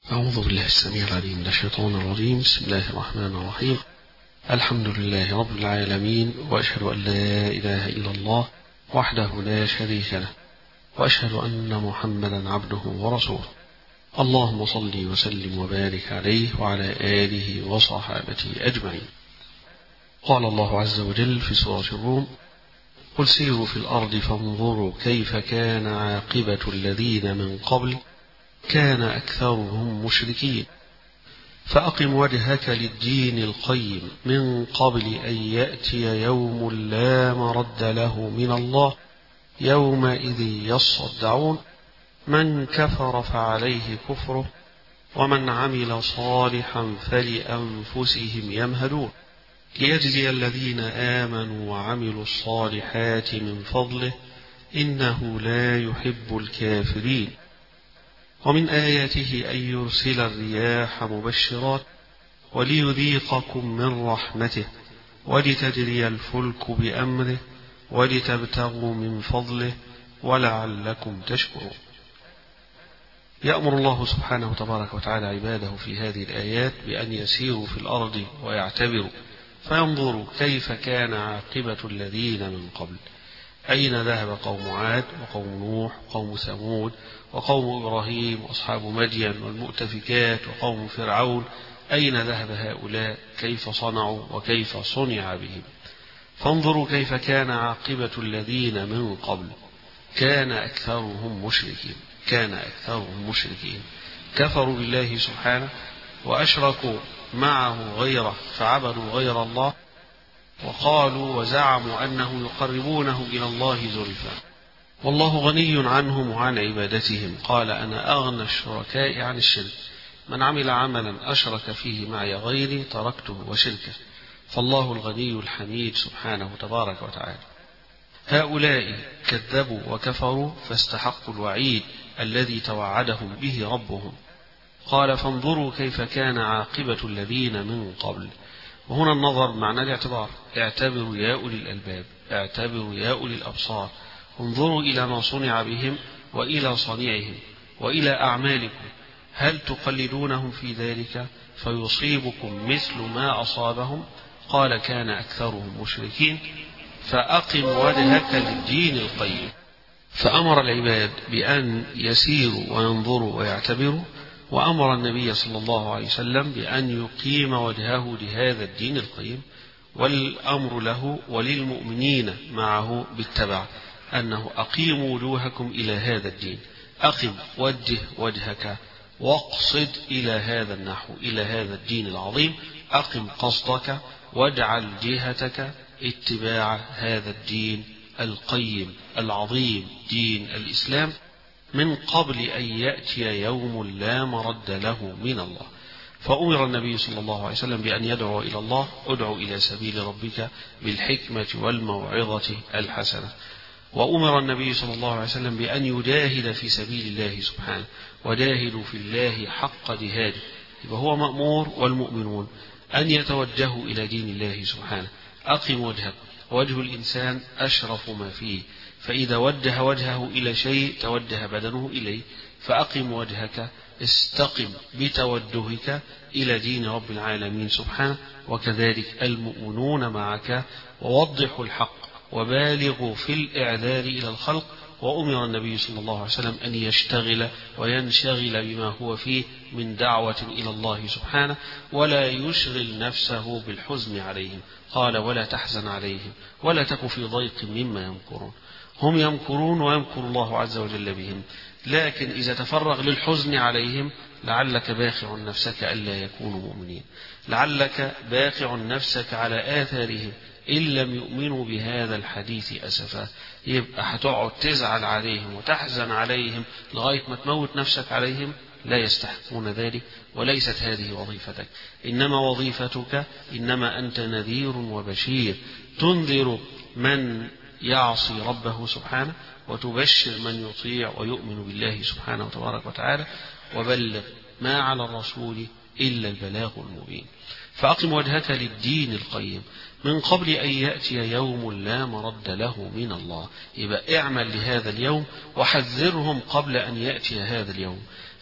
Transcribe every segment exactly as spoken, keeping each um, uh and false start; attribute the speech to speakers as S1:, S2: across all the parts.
S1: أعوذ بالله السميع العليم من الشيطان الرجيم. بسم الله الرحمن الرحيم. الحمد لله رب العالمين، وأشهد أن لا إله إلا الله وحده لا شريك له، وأشهد أن محمدا عبده ورسوله. اللهم صل وسلم وبارك عليه وعلى آله وصحابته أجمعين. قال الله عز وجل في سورة الروم: قل سيروا في الأرض فانظروا كيف كان عاقبة الذين من قبل كان أكثرهم مشركين فأقم وجهك للدين القيم من قبل أن يأتي يوم لا مرد له من الله يومئذ يصدعون من كفر فعليه كفره ومن عمل صالحا فلأنفسهم يمهدون ليجزي الذين آمنوا وعملوا الصالحات من فضله إنه لا يحب الكافرين. ومن آياته أن يرسل الرياح مبشرات وليذيقكم من رحمته ولتجري الفلك بأمره ولتبتغوا من فضله ولعلكم تشكرون. يأمر الله سبحانه تبارك وتعالى عباده في هذه الآيات بأن يسيروا في الأرض ويعتبروا فينظروا كيف كان عاقبة الذين من قبل. أين ذهب قوم عاد وقوم نوح وقوم ثمود وقوم إبراهيم وأصحاب مدين والمؤتفكات وقوم فرعون؟ أين ذهب هؤلاء؟ كيف صنعوا وكيف صنع بهم؟ فانظروا كيف كان عاقبة الذين من قبل كان أكثرهم مشركين كان أكثرهم مشركين كفروا بالله سبحانه وأشركوا معه غيره فعبدوا غير الله وقالوا وزعموا أنه يقربونه إلى الله زلفى والله غني عنهم وعن عبادتهم. قال: أنا أغنى الشركاء عن الشرك، من عمل عملا أشرك فيه معي غيري تركته وشركه، فالله الغني الحميد سبحانه تبارك وتعالى. هؤلاء كذبوا وكفروا فاستحقوا الوعيد الذي توعدهم به ربهم. قال: فانظروا كيف كان عاقبة الذين من قبل. وهنا النظر معنى الاعتبار. اعتبروا يا أولي الألباب، اعتبروا يا أولي الأبصار، انظروا إلى ما صنع بهم وإلى صنيعهم وإلى أعمالكم، هل تقلدونهم في ذلك فيصيبكم مثل ما أصابهم؟ قال: كان أكثرهم مشركين فأقم وجهك للدين القيم. فأمر العباد بأن يسيروا وينظروا ويعتبروا، وأمر النبي صلى الله عليه وسلم بأن يقيم وجهه لهذا الدين القيم، والأمر له وللمؤمنين معه بالتبع أنه أقيموا وجوهكم إلى هذا الدين. أقم، وجه وجهك واقصد إلى هذا النحو، إلى هذا الدين العظيم. أقم قصدك واجعل جهتك اتباع هذا الدين القيم العظيم، دين الإسلام، من قبل أن يأتي يوم لا مرد له من الله. فأمر النبي صلى الله عليه وسلم بأن يدعو إلى الله: ادعو إلى سبيل ربك بالحكمة والموعظة الحسنة. وأمر النبي صلى الله عليه وسلم بأن يجاهد في سبيل الله سبحانه، وجاهدوا في الله حق جهاده. وهو مأمور والمؤمنون أن يتوجهوا إلى دين الله سبحانه. أقم وجهك، وجه الإنسان أشرف ما فيه، فإذا وجه وجهه إلى شيء توجه بدنه إليه. فأقم وجهك، استقم بتوجهك إلى دين رب العالمين سبحانه. وكذلك المؤمنون معك، ووضحوا الحق وبالغوا في الإعذار إلى الخلق. وأمر النبي صلى الله عليه وسلم أن يشتغل وينشغل بما هو فيه من دعوة إلى الله سبحانه، ولا يشغل نفسه بالحزن عليهم. قال: ولا تحزن عليهم ولا تك في ضيق مما يمكرون. هم يمكرون ويمكر الله عز وجل بهم، لكن إذا تفرغ للحزن عليهم لعلك باخع نفسك ألا يكونوا مؤمنين، لعلك باخع نفسك على آثارهم إن لم يؤمنوا بهذا الحديث أسفا. يبقى هتقعد تزعل عليهم وتحزن عليهم لغاية ما تموت نفسك عليهم؟ لا يستحقون ذلك، وليست هذه وظيفتك. إنما وظيفتك إنما أنت نذير وبشير، تنذر من يعصي ربه سبحانه وتبشر من يطيع ويؤمن بالله سبحانه وتبارك وتعالى. وبلغ ما على الرسول إلا البلاغ المبين. فأقم وجهك للدين القيم من قبل أن يأتي يوم لا مرد له من الله. يبقى اعمل لهذا اليوم وحذرهم قبل أن يأتي هذا اليوم.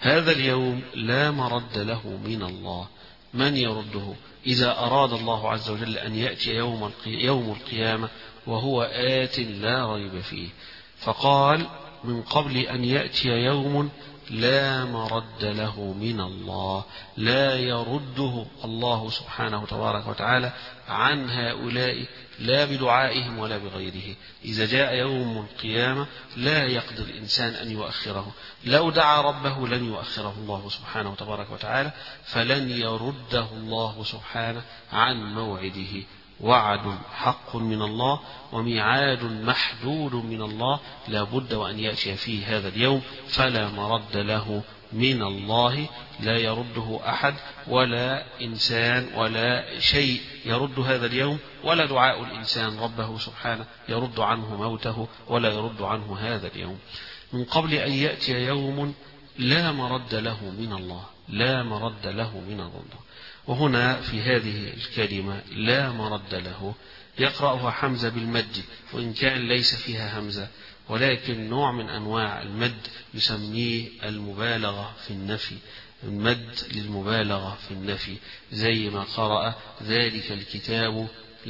S1: هذا اليوم لا مرد له من الله. من يرده؟ إذا أراد الله عز وجل أن يأتي يوم يوم القيامة وهو آت لا ريب فيه، فقال من قبل أن يأتي يوم لا مرد له من الله، لا يرده الله سبحانه تبارك وتعالى عن هؤلاء لا بدعائهم ولا بغيره. إذا جاء يوم القيامة لا يقدر الإنسان أن يؤخره، لو دعا ربه لن يؤخره الله سبحانه تبارك وتعالى، فلن يرده الله سبحانه عن موعده. وعد حق من الله وميعاد محدود من الله لا بد وأن يأتي فيه هذا اليوم، فلا مرد له من الله، لا يرده أحد ولا إنسان ولا شيء يرد هذا اليوم، ولا دعاء الإنسان ربه سبحانه يرد عنه موته ولا يرد عنه هذا اليوم. من قبل أن يأتي يوم لا مرد له من الله، لا مرد له من الله. وهنا في هذه الكلمة لا مرد له يقرأها حمزة بالمد، وإن كان ليس فيها همزة، ولكن نوع من أنواع المد يسميه المبالغة في النفي، المد للمبالغة في النفي، زي ما قرأ ذلك الكتاب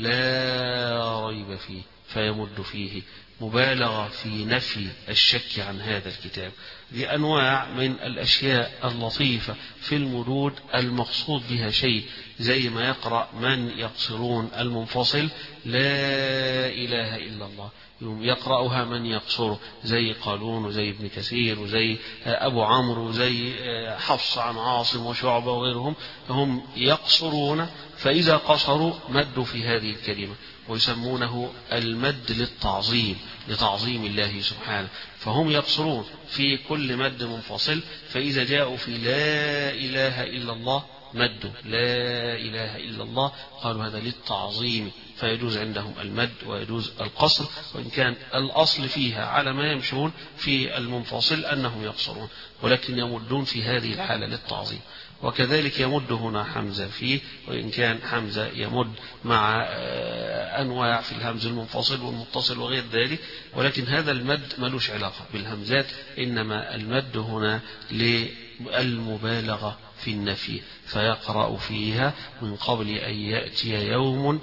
S1: لا ريب فيه، فيمد فيه مبالغة في نفي الشك عن هذا الكتاب. لأنواع من الأشياء اللطيفة في المدود المقصود بها شيء، زي ما يقرأ من يقصرون المنفصل لا إله إلا الله، يقرأها من يقصر، زي قالون وزي ابن كثير وزي أبو عمرو وزي حفص عن عاصم وشعبة وغيرهم، هم يقصرون، فإذا قصروا مدوا في هذه الكلمة، ويسمونه المد للتعظيم، لتعظيم الله سبحانه، فهم يقصرون في كل مد منفصل، فإذا جاءوا في لا إله إلا الله مدوا لا إله إلا الله، قالوا هذا للتعظيم، فيجوز عندهم المد ويجوز القصر، وإن كان الأصل فيها على ما يمشون في المنفصل أنهم يقصرون، ولكن يمدون في هذه الحالة للتعظيم. وكذلك يمد هنا حمزة فيه، وإن كان حمزة يمد مع أنواع في الهمز المنفصل والمتصل وغير ذلك، ولكن هذا المد ملوش علاقة بالهمزات، إنما المد هنا للمبالغة في النفي، فيقرأ فيها من قبل أن يأتي يوم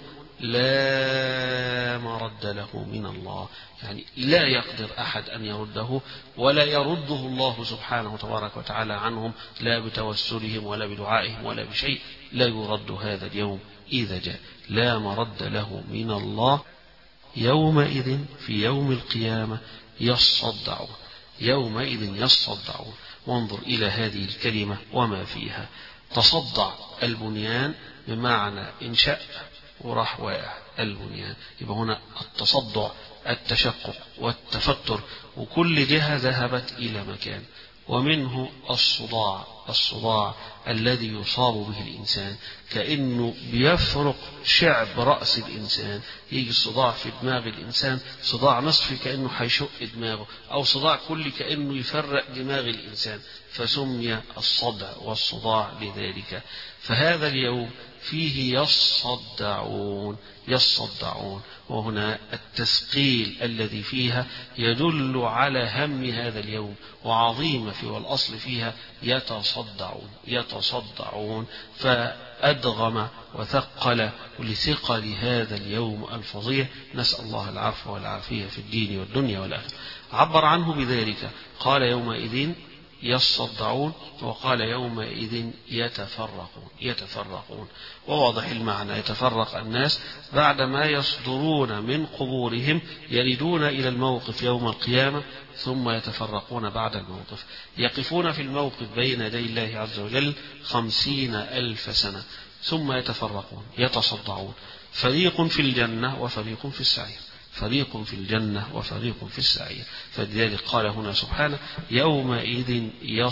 S1: لا مرد له من الله، يعني لا يقدر أحد أن يرده، ولا يرده الله سبحانه تبارك وتعالى عنهم، لا بتوسلهم ولا بدعائهم ولا بشيء، لا يرد هذا اليوم إذا جاء، لا مرد له من الله. يومئذ في يوم القيامة يصدعون، يومئذ يصدعون. وانظر إلى هذه الكلمة وما فيها. تصدع البنيان بمعنى انشأ وراح واقع البنيان، يبقى هنا التصدع التشقق والتفتر، وكل جهة ذهبت إلى مكان. ومنه الصداع، الصداع الذي يصاب به الإنسان، كأنه بيفرق شعب رأس الإنسان، يجي الصداع في دماغ الإنسان صداع نصفي كأنه حيشق دماغه، أو صداع كلي كأنه يفرق دماغ الإنسان، فسمي الصدع والصداع لذلك. فهذا اليوم فيه يصدعون، يصدعون، وهنا التثقيل الذي فيها يدل على هم هذا اليوم وعظيمة في، والأصل فيها يتصدعون، يتصدعون، فأدغم وثقل لثقل هذا اليوم الفظيع، نسأل الله العفو والعافية في الدين والدنيا والآخرة. عبر عنه بذلك، قال يومئذ يصدعون، وقال يومئذ يتفرقون، يتفرقون، وواضح المعنى، يتفرق الناس بعدما يصدرون من قبورهم، يردون إلى الموقف يوم القيامة، ثم يتفرقون بعد الموقف، يقفون في الموقف بين يدي الله عز وجل خمسين ألف سنة، ثم يتفرقون يتصدعون، فريق في الجنة وفريق في السعير، فريق في الجنة وفريق في السعير. فلذلك قال هنا سبحانه يومئذ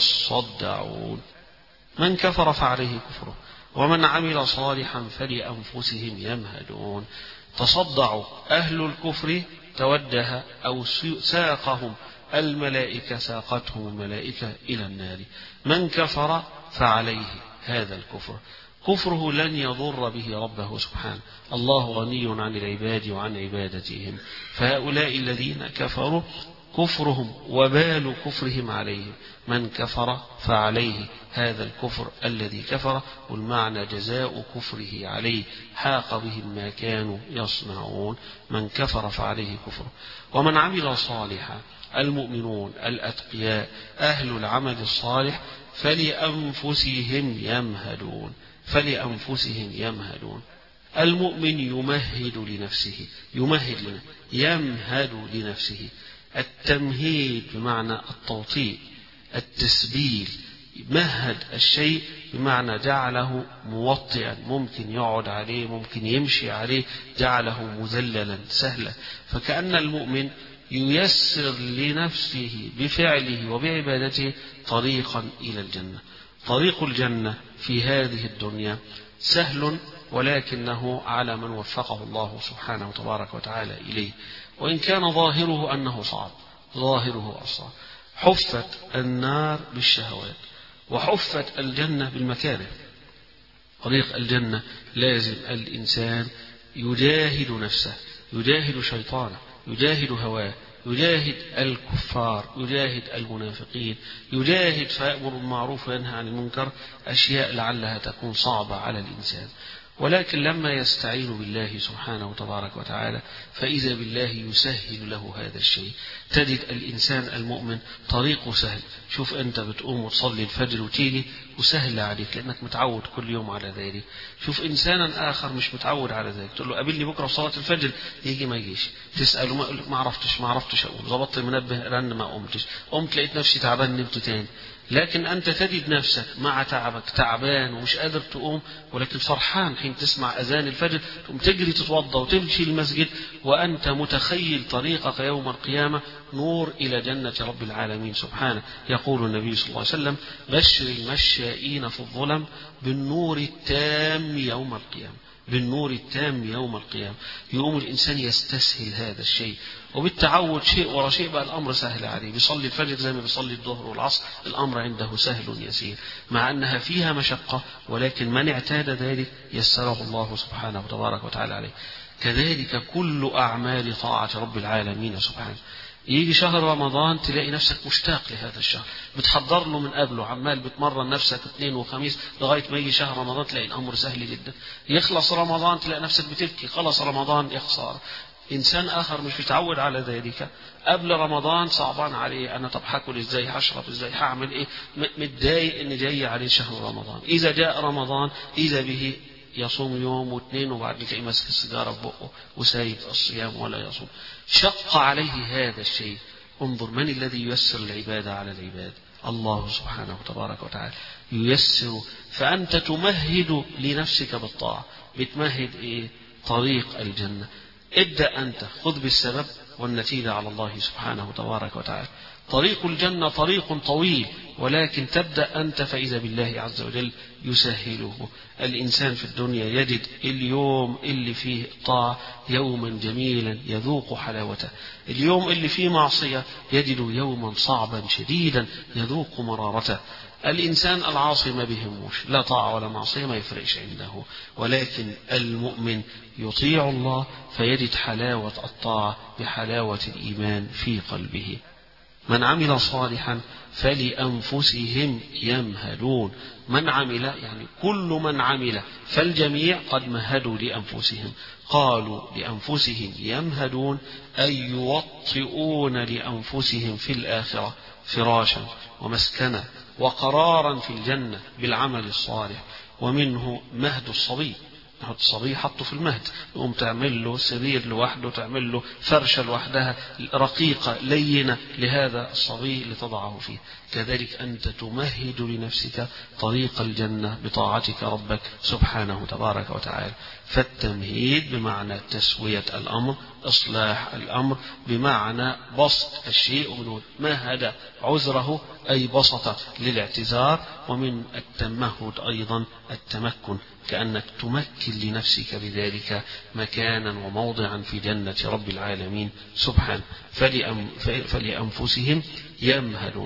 S1: يصدعون. من كفر فعليه كفره ومن عمل صالحا فلأنفسهم يمهدون. تصدعوا أهل الكفر، توجه أو ساقهم الملائكة، ساقتهم الملائكة إلى النار. من كفر فعليه هذا الكفر، كفره لن يضر به ربه سبحانه، الله غني عن العباد وعن عبادتهم، فهؤلاء الذين كفروا كفرهم وبال كفرهم عليهم. من كفر فعليه هذا الكفر الذي كفر، والمعنى جزاء كفره عليه، حاق بهم ما كانوا يصنعون. من كفر فعليه كفره. ومن عمل صالحا، المؤمنون الأتقياء أهل العمل الصالح، فلأنفسهم يمهدون. فلأنفسهم يمهدون. المؤمن يمهد لنفسه، يمهد لنفسه، يمهد لنفسه. التمهيد بمعنى التوطيء، التسبيل. مهد الشيء بمعنى جعله موطئا، ممكن يقعد عليه، ممكن يمشي عليه، جعله مذللا سهلا. فكأن المؤمن ييسر لنفسه بفعله وبعبادته طريقا إلى الجنة. طريق الجنة في هذه الدنيا سهل، ولكنه على من وفقه الله سبحانه وتبارك وتعالى إليه، وإن كان ظاهره أنه صعب، ظاهره أصعب. حفت النار بالشهوات، وحفت الجنة بالمكاره. طريق الجنة لازم الإنسان يجاهد نفسه، يجاهد شيطانه، يجاهد هواه، يجاهد الكفار، يجاهد المنافقين، يجاهد فيأمر بالمعروف وينهى عن المنكر، أشياء لعلها تكون صعبة على الإنسان. ولكن لما يستعين بالله سبحانه وتبارك وتعالى فإذا بالله يسهل له هذا الشيء. تجد الإنسان المؤمن طريقه سهل. شوف أنت بتقوم وتصلي الفجر وتيجي وسهل عليك لأنك متعود كل يوم على ذلك. شوف إنسانا آخر مش متعود على ذلك، تقول له قابلني بكرة في صلاة الفجر، يجي ما يجيش، تسأله ما, ما عرفتش ما عرفتش أقول، ضبطت المنبه رن ما قمتش، قمت لقيت نفسي تعبان نمت تاني. لكن أنت تجد نفسك مع تعبك تعبان ومش قادر تقوم، ولكن فرحان حين تسمع أذان الفجر، تقوم تجري تتوضى وتمشي المسجد، وأنت متخيل طريقك يوم القيامة نور إلى جنة رب العالمين سبحانه. يقول النبي صلى الله عليه وسلم: بشر المشائين في الظلم بالنور التام يوم القيامة، بالنور التام يوم القيامة. يقوم الإنسان يستسهل هذا الشيء، وبالتعود شيء ورا شيء بقى الأمر سهل عليه. بيصلي الفجر زي ما بيصلي الظهر والعصر، الأمر عنده سهل يسير، مع أنها فيها مشقة، ولكن من اعتاد ذلك يسره الله سبحانه وتبارك وتعالى عليه. كذلك كل أعمال طاعة رب العالمين سبحانه. يجي شهر رمضان تلاقي نفسك مشتاق لهذا الشهر، بتحضر له من قبله، عمال بتمرن نفسك اثنين وخميس لغاية ما يجي شهر رمضان تلاقي الأمر سهل جدا. يخلص رمضان تلاقي نفسك بتبكي، خلص رمضان يا خسارة. إنسان آخر مش متعود على ذلك، قبل رمضان صعبان عليه، أنا طب هاكل إزاي، هشرب إزاي، هعمل إيه، متضايق إن جاي عليه شهر رمضان. إذا جاء رمضان إذا به يصوم يوم واثنين وبعد كده ماسك السيجارة في بقه وسايب الصيام ولا يصوم. شق عليه هذا الشيء. انظر من الذي ييسر العبادة على العباد؟ الله سبحانه وتبارك وتعالى ييسر. فأنت تمهد لنفسك بالطاعة. بتمهد إيه؟ طريق الجنة. ابدأ أنت، خذ بالسبب والنتيجة على الله سبحانه وتبارك وتعالى. طريق الجنة طريق طويل، ولكن تبدأ أنت فإذا بالله عز وجل يسهله. الإنسان في الدنيا يجد اليوم اللي فيه طاعة يوما جميلا يذوق حلاوته، اليوم اللي فيه معصية يجد يوما صعبا شديدا يذوق مرارته. الإنسان العاصي ما بهموش لا طاعة ولا معصية، ما يفرقش عنده، ولكن المؤمن يطيع الله فيجد حلاوة الطاعة بحلاوة الإيمان في قلبه. من عمل صالحا فلأنفسهم يمهدون. من عمل يعني كل من عمل، فالجميع قد مهدوا لأنفسهم. قالوا لأنفسهم يمهدون أي يوطئون لأنفسهم في الآخرة فراشا ومسكنا وقرارا في الجنة بالعمل الصالح. ومنه مهد الصبي، تحط الصبي حطه في المهد، يقوم تعمل له سرير لوحده، تعمل له فرشة لوحدها رقيقة لينة لهذا الصبي لتضعه فيه. كذلك أنت تمهد لنفسك طريق الجنة بطاعتك ربك سبحانه تبارك وتعالى. فالتمهيد بمعنى تسوية الأمر، إصلاح الأمر، بمعنى بسط الشيء، ومن مهد عذره أي بسط للاعتذار. ومن التمهد أيضا التمكن، كأنك تمكن لنفسك بذلك مكانا وموضعا في جنة رب العالمين سبحانه. فلأنفسهم يمهدون.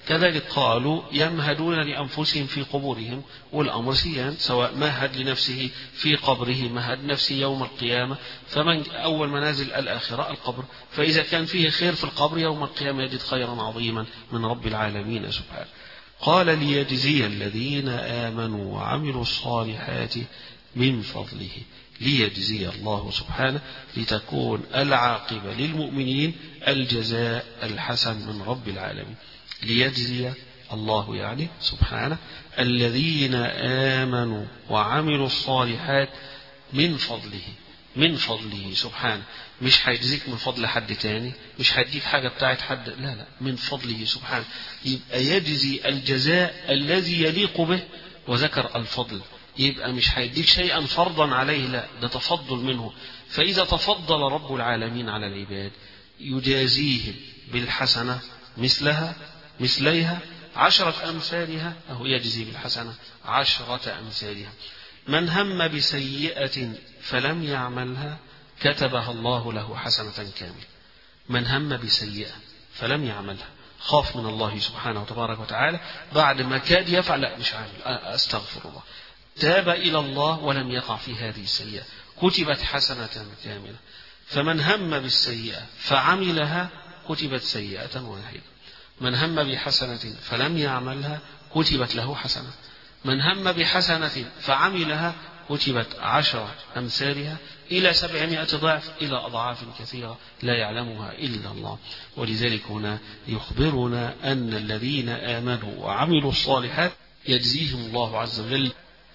S1: كذلك قالوا يمهدون لأنفسهم في قبورهم، والأمر سيان، سواء مهد لنفسه في قبره مهد نفسه يوم القيامة، فمن أول منازل الآخرة القبر، فإذا كان فيه خير في القبر يوم القيامة يجد خيرا عظيما من رب العالمين سبحانه. قال ليجزي الذين آمنوا وعملوا الصالحات من فضله، ليجزي الله سبحانه لتكون العاقبة للمؤمنين الجزاء الحسن من رب العالمين. ليجزي الله يعني سبحانه الذين آمنوا وعملوا الصالحات من فضله، من فضله سبحانه، مش هيجزيك من فضل حد تاني، مش هيديك حاجة بتاعت حد، لا لا، من فضله سبحانه، يبقى يجزي الجزاء الذي يليق به، وذكر الفضل، يبقى مش هيديك شيئا فرضا عليه، لا، ده تفضل منه. فإذا تفضل رب العالمين على العباد يجازيهم بالحسنة مثلها مثليها عشرة أمثالها، أو يجزي بالحسنة عشرة أمثالها. من هم بسيئة فلم يعملها كتبها الله له حسنة كاملة. من هم بسيئة فلم يعملها، خاف من الله سبحانه وتبارك وتعالى، بعد ما كاد يفعل، لا مش عامل، أستغفر الله، تاب إلى الله ولم يقع في هذه السيئة، كتبت حسنة كاملة. فمن هم بالسيئة فعملها كتبت سيئة واحدة. من هم بحسنة فلم يعملها كتبت له حسنة. من هم بحسنة فعملها كتبت عشر أمثالها إلى سبعمائة ضعف، إلى أضعاف كثيرة لا يعلمها إلا الله. ولذلك هنا يخبرنا أن الذين آمنوا وعملوا الصالحات يجزيهم الله عز وجل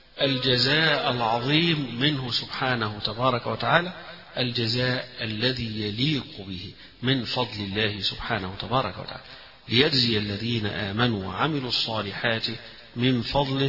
S1: الجزاء العظيم منه سبحانه تبارك وتعالى، الجزاء الذي يليق به من فضل الله سبحانه تبارك وتعالى. ليجزي الذين آمنوا وعملوا الصالحات من فضله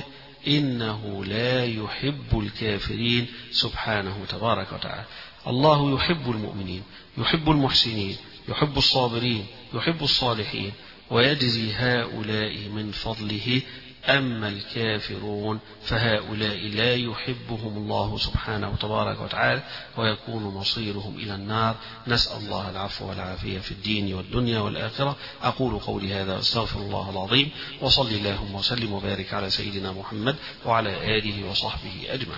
S1: إنه لا يحب الكافرين سبحانه تبارك وتعالى. الله يحب المؤمنين، يحب المحسنين، يحب الصابرين، يحب الصالحين، ويجزي هؤلاء من فضله. أما الكافرون فهؤلاء لا يحبهم الله سبحانه تبارك وتعالى، ويكون مصيرهم إلى النار. نسأل الله العفو والعافية في الدين والدنيا والآخرة. أقول قولي هذا واستغفر الله العظيم، وصل اللهم وسلم وبارك على سيدنا محمد وعلى آله وصحبه أجمعين.